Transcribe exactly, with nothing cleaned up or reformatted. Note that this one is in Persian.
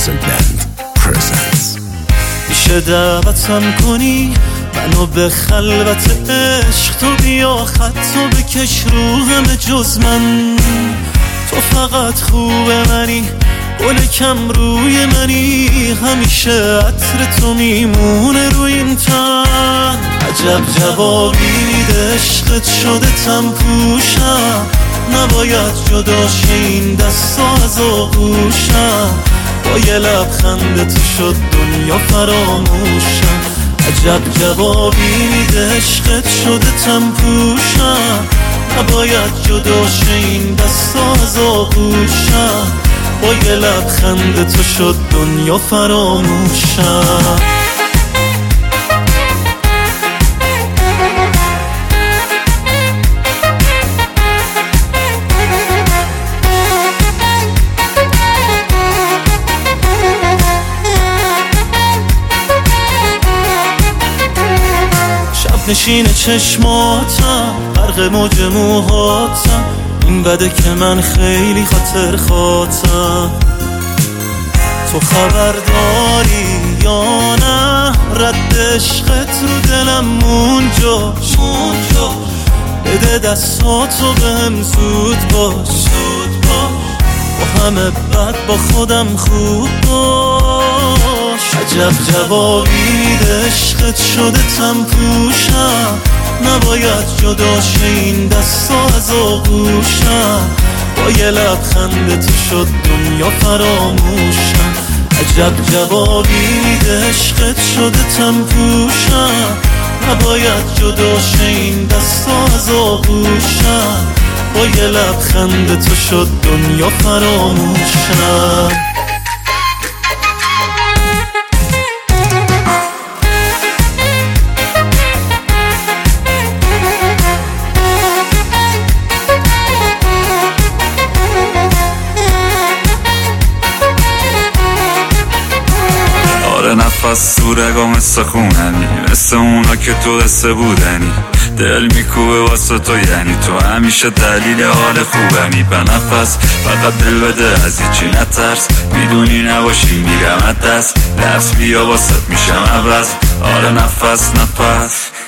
Music Band presents. میشه دعوتم کنی منو به خلوت عشق، تو بیا خطو بکش رو همه جز من. تو فقط خوبه منی، گل کم روی منی، همیشه عطر تو میمونه روی این تن. عجب جوابی میده عشقت شده تم پوشم، نباید جدا شه این دستا از آغوشم. با یه لبخند تو شد دنیا فراموشم. عجب جوابی میده عشقت شده تم پوشم، نباید جدا شه این دستا از آغوشم. با یه لبخند تو شد دنیا فراموشم. نشین چشماتم غرق موج موهاتم، این بده که من خیلی خاطر خاطم. تو خبر داری یا نه رد عشقت رو دلم مونجا مونجا، بده دستاتو بهم زود باش زود باش، با همه بد با خودم خوب باش. عجب جوابی میده عشقت شده تم پوشم، نباید جدا شه این دستا از آغوشم. با یه لبخند تو شد دنیا فراموشم. عجب جوابی میده عشقت شده تم پوشم، نباید جدا شه این دستا از آغوشم. با یه لبخند تو شد دنیا فراموشم. نفس تو رگا مثل خوننی، مثل اونا که تو قصه بودنی. دل میکوبه واسه تو یعنی تو همیشه دلیل حال خوبنی. به نفس فقط دل بده از هیچی نترس، میدونی نباشی میرم از دست. لفظ بیا واسه میشم عوض. آره نفس نفس